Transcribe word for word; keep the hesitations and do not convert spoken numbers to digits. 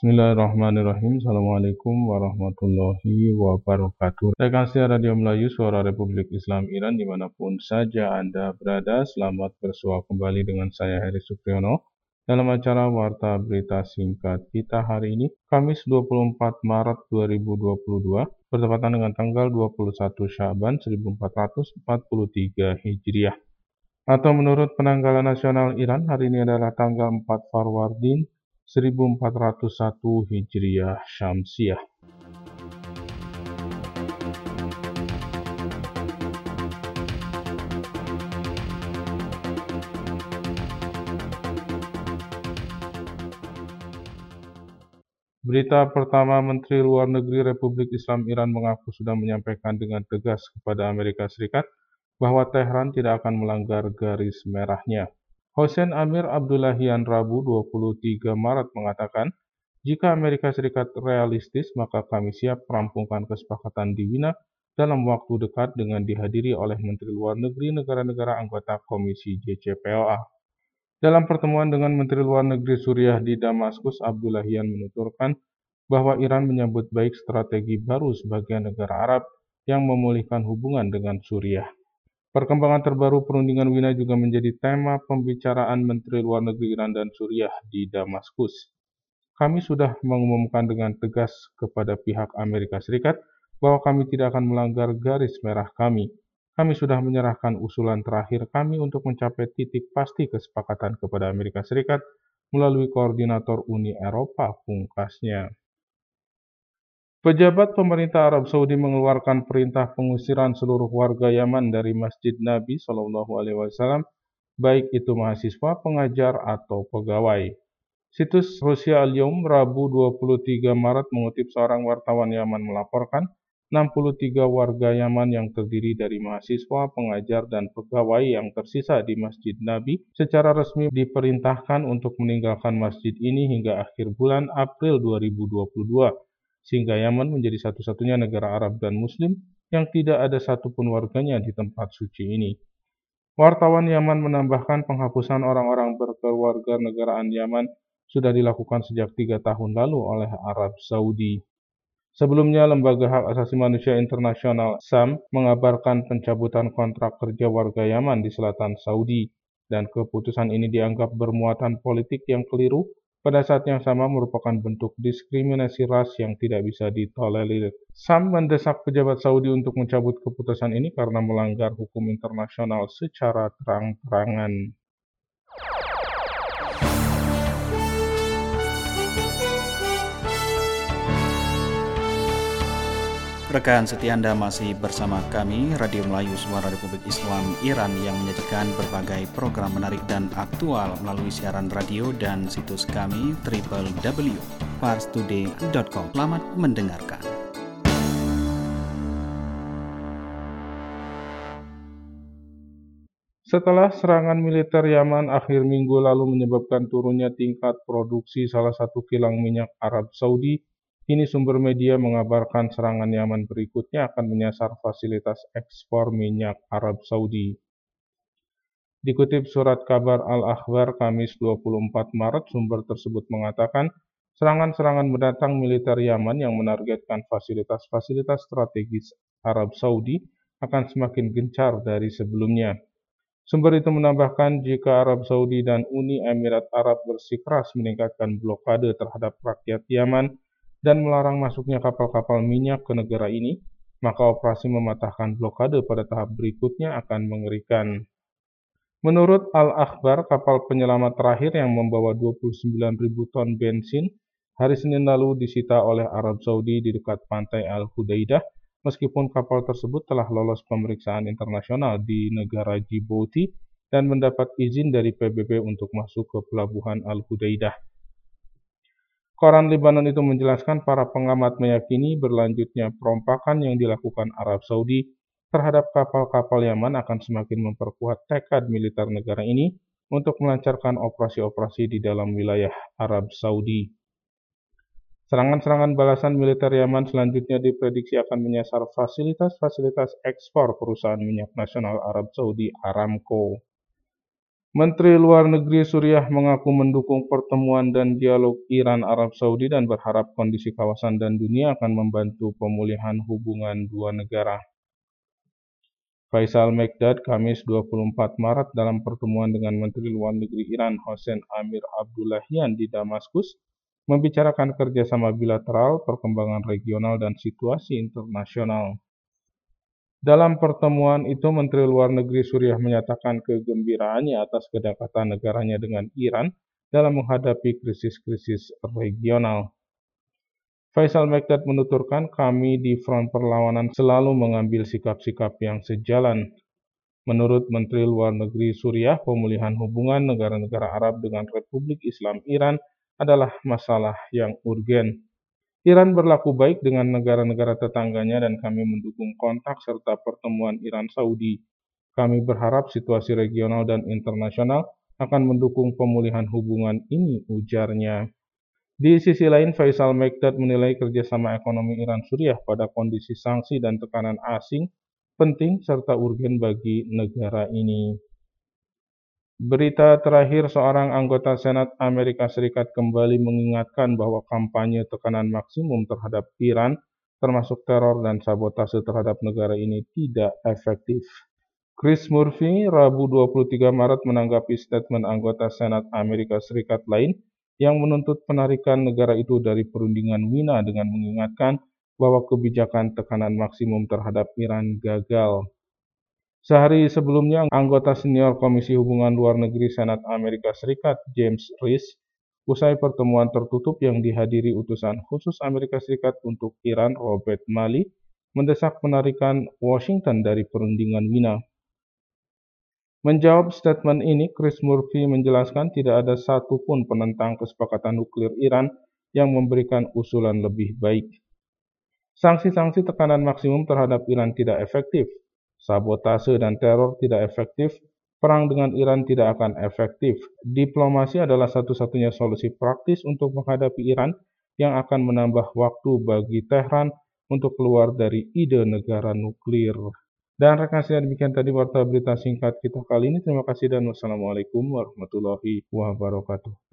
Bismillahirrahmanirrahim. Assalamualaikum warahmatullahi wabarakatuh. Rekan setia Radio Melayu Suara Republik Islam Iran dimanapun saja Anda berada, selamat bersua kembali dengan saya Heri Supriyono dalam acara Warta Berita Singkat kita hari ini, Kamis dua puluh empat Maret dua ribu dua puluh dua, bertepatan dengan tanggal dua puluh satu Sya'ban seribu empat ratus empat puluh tiga Hijriah. Atau menurut penanggalan nasional Iran, hari ini adalah tanggal empat Farwardin seribu empat ratus satu Hijriah Syamsiah. Berita pertama, Menteri Luar Negeri Republik Islam Iran mengaku sudah menyampaikan dengan tegas kepada Amerika Serikat bahwa Tehran tidak akan melanggar garis merahnya. Hossein Amir Abdullahian Rabu dua puluh tiga Maret mengatakan, jika Amerika Serikat realistis, maka kami siap merampungkan kesepakatan di Wina dalam waktu dekat dengan dihadiri oleh Menteri Luar Negeri negara-negara anggota Komisi J C P O A. Dalam pertemuan dengan Menteri Luar Negeri Suriah di Damaskus, Abdullahian menuturkan bahwa Iran menyambut baik strategi baru sebagian negara Arab yang memulihkan hubungan dengan Suriah. Perkembangan terbaru perundingan Wina juga menjadi tema pembicaraan Menteri Luar Negeri Iran dan Suriah di Damaskus. Kami sudah mengumumkan dengan tegas kepada pihak Amerika Serikat bahwa kami tidak akan melanggar garis merah kami. Kami sudah menyerahkan usulan terakhir kami untuk mencapai titik pasti kesepakatan kepada Amerika Serikat melalui koordinator Uni Eropa, pungkasnya. Pejabat pemerintah Arab Saudi mengeluarkan perintah pengusiran seluruh warga Yaman dari Masjid Nabi Shallallahu Alaihi Wasallam, baik itu mahasiswa, pengajar, atau pegawai. Situs Rusia Al-Yawm Rabu dua puluh tiga Maret mengutip seorang wartawan Yaman melaporkan, enam puluh tiga warga Yaman yang terdiri dari mahasiswa, pengajar, dan pegawai yang tersisa di Masjid Nabi secara resmi diperintahkan untuk meninggalkan masjid ini hingga akhir bulan April dua ribu dua puluh dua. Sehingga Yaman menjadi satu-satunya negara Arab dan Muslim yang tidak ada satupun warganya di tempat suci ini. Wartawan Yaman menambahkan penghapusan orang-orang berkewarganegaraan Yaman sudah dilakukan sejak tiga tahun lalu oleh Arab Saudi. Sebelumnya, Lembaga Hak Asasi Manusia Internasional S A M mengabarkan pencabutan kontrak kerja warga Yaman di selatan Saudi, dan keputusan ini dianggap bermuatan politik yang keliru. Pada saat yang sama merupakan bentuk diskriminasi ras yang tidak bisa ditolerir. S A M mendesak pejabat Saudi untuk mencabut keputusan ini karena melanggar hukum internasional secara terang-terangan. Rekan setia Anda masih bersama kami, Radio Melayu Suara Republik Islam Iran yang menyajikan berbagai program menarik dan aktual melalui siaran radio dan situs kami w w w titik pars today titik com. Selamat mendengarkan. Setelah serangan militer Yaman akhir minggu lalu menyebabkan turunnya tingkat produksi salah satu kilang minyak Arab Saudi, kini sumber media mengabarkan serangan Yaman berikutnya akan menyasar fasilitas ekspor minyak Arab Saudi. Dikutip surat kabar Al-Akhbar Kamis dua puluh empat Maret, sumber tersebut mengatakan serangan-serangan mendatang militer Yaman yang menargetkan fasilitas-fasilitas strategis Arab Saudi akan semakin gencar dari sebelumnya. Sumber itu menambahkan jika Arab Saudi dan Uni Emirat Arab bersikeras meningkatkan blokade terhadap rakyat Yaman dan melarang masuknya kapal-kapal minyak ke negara ini, maka operasi mematahkan blokade pada tahap berikutnya akan mengerikan. Menurut Al-Akhbar, kapal penyelamat terakhir yang membawa dua puluh sembilan ribu ton bensin hari Senin lalu disita oleh Arab Saudi di dekat pantai Al-Hudaidah, meskipun kapal tersebut telah lolos pemeriksaan internasional di negara Djibouti dan mendapat izin dari P B B untuk masuk ke pelabuhan Al-Hudaidah. Koran Lebanon itu menjelaskan para pengamat meyakini berlanjutnya perompakan yang dilakukan Arab Saudi terhadap kapal-kapal Yaman akan semakin memperkuat tekad militer negara ini untuk melancarkan operasi-operasi di dalam wilayah Arab Saudi. Serangan-serangan balasan militer Yaman selanjutnya diprediksi akan menyasar fasilitas-fasilitas ekspor perusahaan minyak nasional Arab Saudi Aramco. Menteri Luar Negeri Suriah mengaku mendukung pertemuan dan dialog Iran-Arab Saudi dan berharap kondisi kawasan dan dunia akan membantu pemulihan hubungan dua negara. Faisal Mekdad Kamis dua puluh empat Maret dalam pertemuan dengan Menteri Luar Negeri Iran Hossein Amir Abdullahian di Damaskus membicarakan kerjasama bilateral, perkembangan regional, dan situasi internasional. Dalam pertemuan itu, Menteri Luar Negeri Suriah menyatakan kegembiraannya atas kedekatan negaranya dengan Iran dalam menghadapi krisis-krisis regional. Faisal Mekdad menuturkan, kami di front perlawanan selalu mengambil sikap-sikap yang sejalan. Menurut Menteri Luar Negeri Suriah, pemulihan hubungan negara-negara Arab dengan Republik Islam Iran adalah masalah yang urgen. Iran berlaku baik dengan negara-negara tetangganya dan kami mendukung kontak serta pertemuan Iran-Saudi. Kami berharap situasi regional dan internasional akan mendukung pemulihan hubungan ini, ujarnya. Di sisi lain, Faisal Mekdad menilai kerjasama ekonomi Iran-Suriah pada kondisi sanksi dan tekanan asing penting serta urgen bagi negara ini. Berita terakhir, seorang anggota Senat Amerika Serikat kembali mengingatkan bahwa kampanye tekanan maksimum terhadap Iran, termasuk teror dan sabotase terhadap negara ini, tidak efektif. Chris Murphy, Rabu dua puluh tiga Maret menanggapi statement anggota Senat Amerika Serikat lain yang menuntut penarikan negara itu dari perundingan Wina dengan mengingatkan bahwa kebijakan tekanan maksimum terhadap Iran gagal. Sehari sebelumnya, anggota senior Komisi Hubungan Luar Negeri Senat Amerika Serikat, James Risch, usai pertemuan tertutup yang dihadiri utusan khusus Amerika Serikat untuk Iran, Robert Malley, mendesak penarikan Washington dari perundingan Wina. Menjawab statement ini, Chris Murphy menjelaskan tidak ada satupun penentang kesepakatan nuklir Iran yang memberikan usulan lebih baik. Sanksi-sanksi tekanan maksimum terhadap Iran tidak efektif. Sabotase dan teror tidak efektif, perang dengan Iran tidak akan efektif. Diplomasi adalah satu-satunya solusi praktis untuk menghadapi Iran yang akan menambah waktu bagi Tehran untuk keluar dari ide negara nuklir. Dan rekan saya, demikian tadi warta berita singkat kita kali ini. Terima kasih dan wassalamualaikum warahmatullahi wabarakatuh.